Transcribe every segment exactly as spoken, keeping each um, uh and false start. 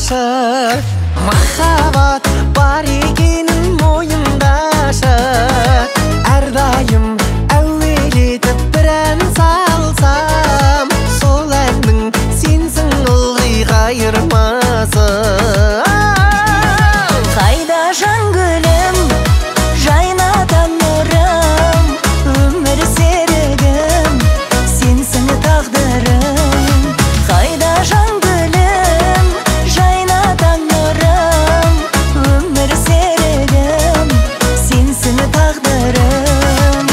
мойындашы, махаббат бар екенін мойындашы. Әрдайым әуелетіп бір ән салсам, сол әннің сенсің ылғи қайырмасы. Қайда жан гүлім, жайнатам нұрым, өмір серігім, сенсің тағдырым. Қайда жан гүлім, жайнатам нұрым, өмір серігім, сенсің тағдырым.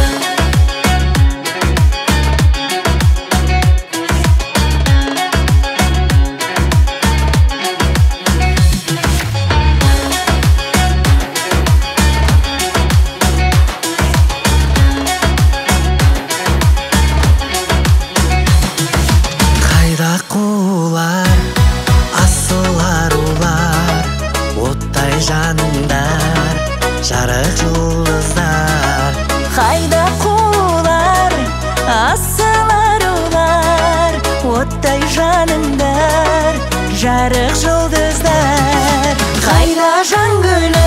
Қайда қулар, асыл арулар, оттай жанымдар, жарық жұлдыздар. Қайда қулар, асыл арулар, оттай жанымдар, жарық жұлдыздар. Қайда жан гүлім,